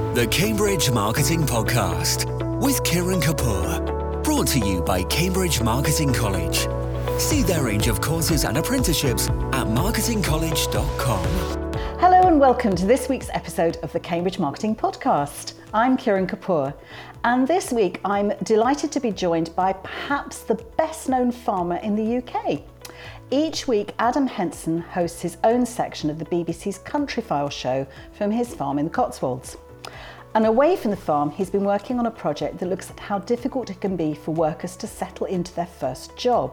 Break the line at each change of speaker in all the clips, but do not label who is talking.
The Cambridge Marketing Podcast with Kiran Kapoor. Brought to you by Cambridge Marketing College. See their range of courses and apprenticeships at marketingcollege.com.
Hello and welcome to this week's episode of the Cambridge Marketing Podcast. I'm Kiran Kapoor, and this week I'm delighted to be joined by perhaps the best known farmer in the UK. Each week, Adam Henson hosts his own section of the BBC's Countryfile show from his farm in the Cotswolds. And away from the farm, he's been working on a project that looks at how difficult it can be for workers to settle into their first job.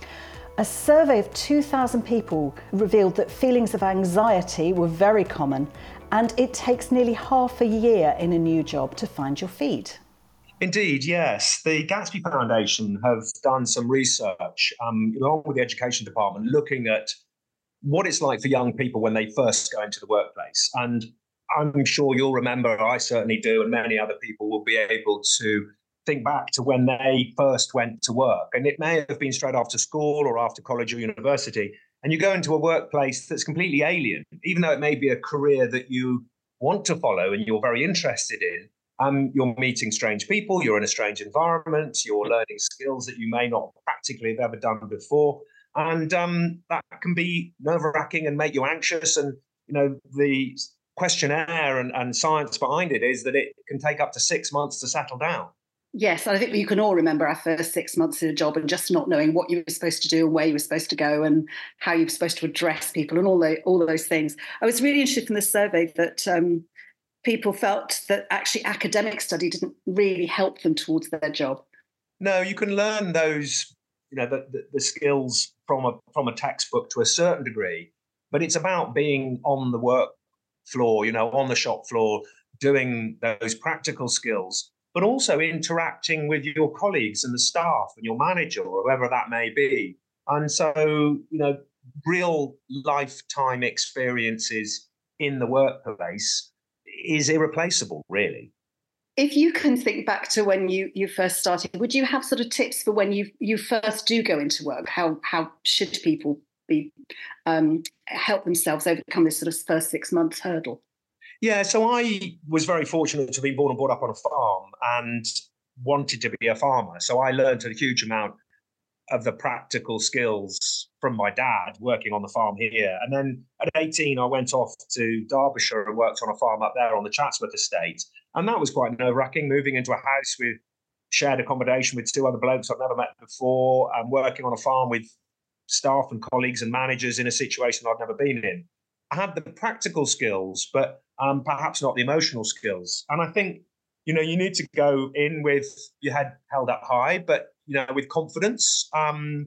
A survey of 2,000 people revealed that feelings of anxiety were very common, and it takes nearly half a year in a new job to find your feet.
Indeed, yes. The Gatsby Foundation have done some research, along with the Education Department, looking at what it's like for young people when they first go into the workplace. And I'm sure you'll remember, I certainly do, and many other people will be able to think back to when they first went to work. And it may have been straight after school or after college or university. And you go into a workplace that's completely alien, even though it may be a career that you want to follow and you're very interested in. You're meeting strange people, you're in a strange environment, you're learning skills that you may not practically have ever done before. And that can be nerve-wracking and make you anxious. And, the questionnaire and science behind it is that it can take up to 6 months to settle down.
Yes, I think you can all remember our first 6 months in a job and just not knowing what you were supposed to do and where you were supposed to go and how you were supposed to address people and all of those things. I was really interested in the survey that people felt that actually academic study didn't really help them towards their job.
No, you can learn those, the skills from a textbook to a certain degree, but it's about being on the work floor, on the shop floor, doing those practical skills, but also interacting with your colleagues and the staff and your manager or whoever that may be. And so, real lifetime experiences in the workplace is irreplaceable, really.
If you can think back to when you first started, would you have sort of tips for when you first do go into work? How should people be help themselves overcome this sort of first 6 months hurdle?
Yeah, so I was very fortunate to be born and brought up on a farm and wanted to be a farmer. So I learned a huge amount of the practical skills from my dad working on the farm here. And then at 18, I went off to Derbyshire and worked on a farm up there on the Chatsworth estate. And that was quite nerve-wracking, moving into a house with shared accommodation with two other blokes I've never met before, and working on a farm with staff and colleagues and managers in a situation I'd never been in. I had the practical skills, but perhaps not the emotional skills. And I think, you need to go in with your head held up high, but, with confidence, and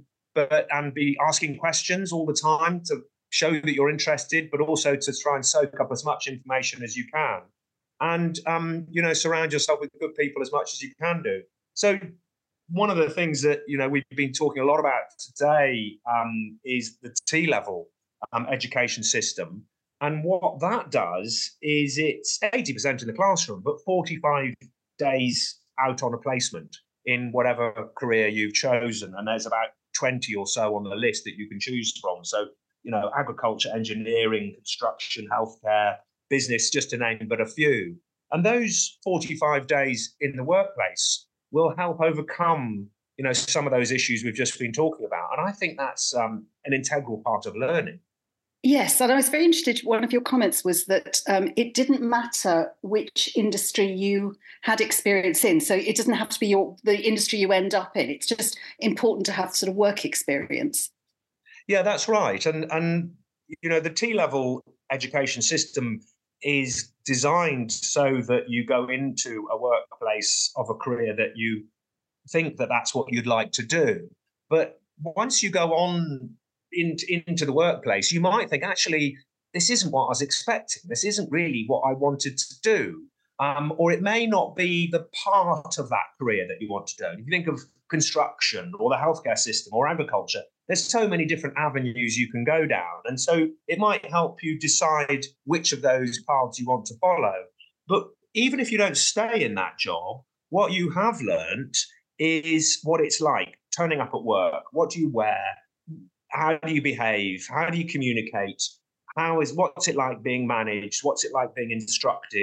be asking questions all the time to show that you're interested, but also to try and soak up as much information as you can. And, surround yourself with good people as much as you can do. So one of the things that, we've been talking a lot about today is the T-level education system. And what that does is it's 80% in the classroom, but 45 days out on a placement in whatever career you've chosen. And there's about 20 or so on the list that you can choose from. So, agriculture, engineering, construction, healthcare, business, just to name but a few. And those 45 days in the workplace will help overcome, some of those issues we've just been talking about. And I think that's an integral part of learning.
Yes, and I was very interested. One of your comments was that it didn't matter which industry you had experience in. So it doesn't have to be the industry you end up in. It's just important to have sort of work experience.
Yeah, that's right. And the T-level education system is designed so that you go into a workplace of a career that you think that that's what you'd like to do. But once you go on into the workplace, you might think, actually, this isn't what I was expecting. This isn't really what I wanted to do. Or it may not be the part of that career that you want to do. If you think of construction or the healthcare system or agriculture, there's so many different avenues you can go down. And so it might help you decide which of those paths you want to follow. But even if you don't stay in that job, what you have learnt is what it's like turning up at work. What do you wear? How do you behave? How do you communicate? What's it like being managed? What's it like being instructed?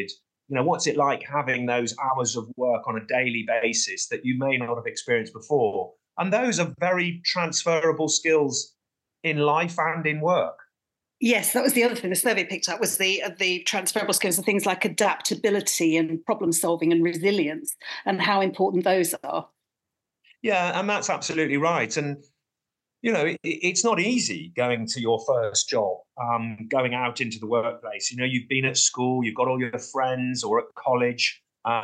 what's it like having those hours of work on a daily basis that you may not have experienced before? And those are very transferable skills in life and in work.
Yes, that was the other thing the survey picked up, was the transferable skills of things like adaptability and problem solving and resilience, and how important those are.
Yeah, and that's absolutely right. And, it's not easy going to your first job, going out into the workplace. You've been at school, you've got all your friends, or at college.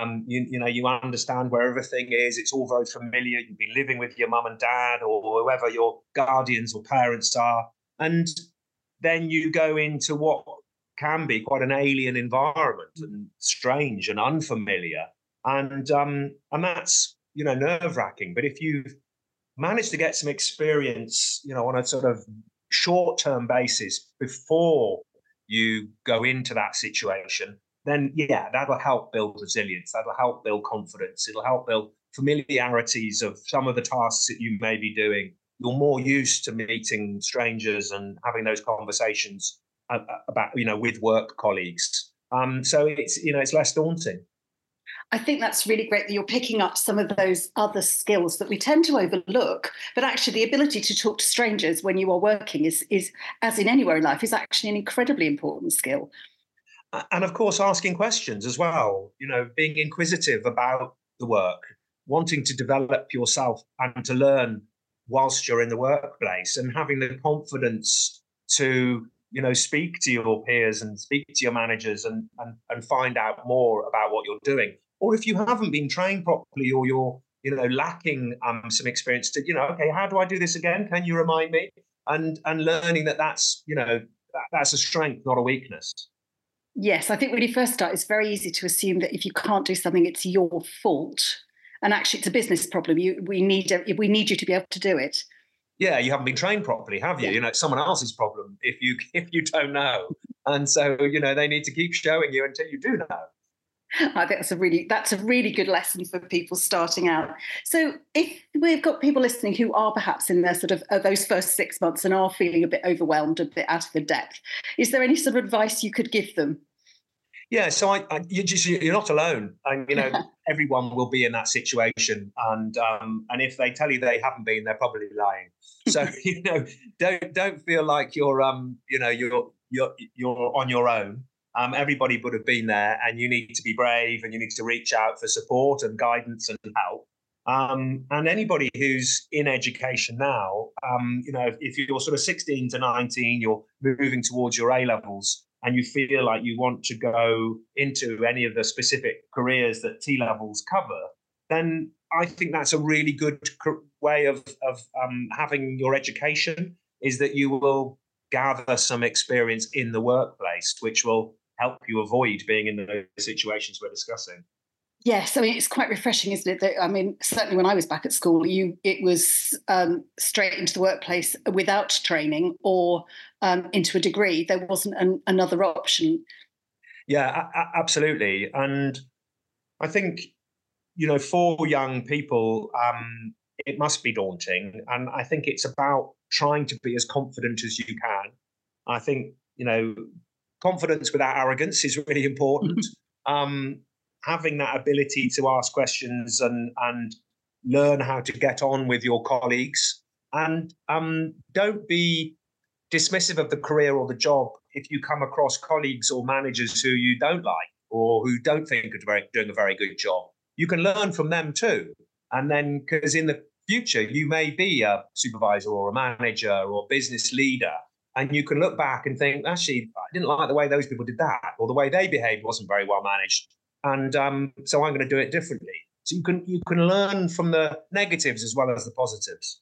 You understand where everything is. It's all very familiar. You've been living with your mum and dad or whoever your guardians or parents are. And then you go into what can be quite an alien environment and strange and unfamiliar. And that's, nerve-wracking. But if you've managed to get some experience, on a sort of short-term basis before you go into that situation, then, that'll help build resilience. That'll help build confidence. It'll help build familiarities of some of the tasks that you may be doing. You're more used to meeting strangers and having those conversations about, with work colleagues. So it's less daunting.
I think that's really great that you're picking up some of those other skills that we tend to overlook, but actually the ability to talk to strangers when you are working is as in anywhere in life, is actually an incredibly important skill.
And of course, asking questions as well, being inquisitive about the work, wanting to develop yourself and to learn whilst you're in the workplace, and having the confidence to, speak to your peers and speak to your managers and find out more about what you're doing. Or if you haven't been trained properly, or you're, lacking some experience to, okay, how do I do this again? Can you remind me? And learning that's, that's a strength, not a weakness.
Yes, I think when you first start, it's very easy to assume that if you can't do something, it's your fault. And actually, it's a business problem. We need you to be able to do it.
Yeah, you haven't been trained properly, have you? It's someone else's problem if you don't know. And so, they need to keep showing you until you do know.
I think that's a really good lesson for people starting out. So if we've got people listening who are perhaps in their sort of those first 6 months and are feeling a bit overwhelmed, a bit out of the depth, is there any sort of advice you could give them?
Yeah, so you're not alone. And, everyone will be in that situation. And if they tell you they haven't been, they're probably lying. So, don't feel like you're on your own. Everybody would have been there, and you need to be brave, and you need to reach out for support and guidance and help. And anybody who's in education now, if you're sort of 16 to 19, you're moving towards your A-levels, and you feel like you want to go into any of the specific careers that T-levels cover, then I think that's a really good way of having your education, is that you will gather some experience in the workplace, which will help you avoid being in the situations we're discussing.
Yes, I mean, it's quite refreshing, isn't it? Certainly when I was back at school, it was straight into the workplace without training or into a degree. There wasn't another option.
Yeah, absolutely. And I think, for young people, it must be daunting. And I think it's about trying to be as confident as you can. I think, confidence without arrogance is really important. Having that ability to ask questions and learn how to get on with your colleagues, and don't be dismissive of the career or the job if you come across colleagues or managers who you don't like or who don't think are doing a very good job. You can learn from them too. And then, because in the future, you may be a supervisor or a manager or business leader, and you can look back and think, actually, I didn't like the way those people did that, or the way they behaved wasn't very well managed. And so I'm going to do it differently. So you can learn from the negatives as well as the positives.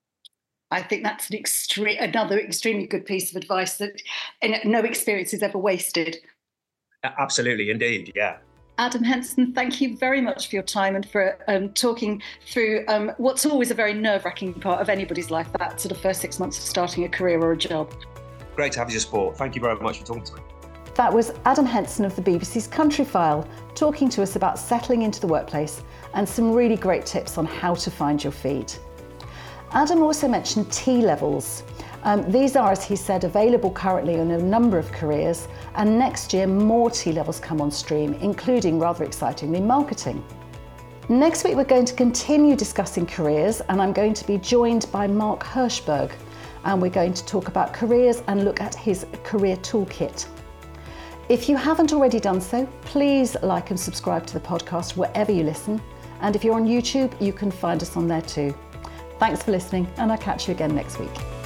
I think that's another extremely good piece of advice, that no experience is ever wasted.
Absolutely, indeed, yeah.
Adam Henson, thank you very much for your time and for talking through what's always a very nerve-wracking part of anybody's life, that sort of first 6 months of starting a career or a job.
Great to have your support. Thank you very much for talking to me.
That was Adam Henson of the BBC's Countryfile, talking to us about settling into the workplace and some really great tips on how to find your feet. Adam also mentioned T-levels. These are, as he said, available currently in a number of careers, and next year more T-levels come on stream, including, rather excitingly, marketing. Next week we're going to continue discussing careers, and I'm going to be joined by Mark Hirschberg, and we're going to talk about careers and look at his career toolkit. If you haven't already done so, please like and subscribe to the podcast wherever you listen, and if you're on YouTube, you can find us on there too. Thanks for listening, and I'll catch you again next week.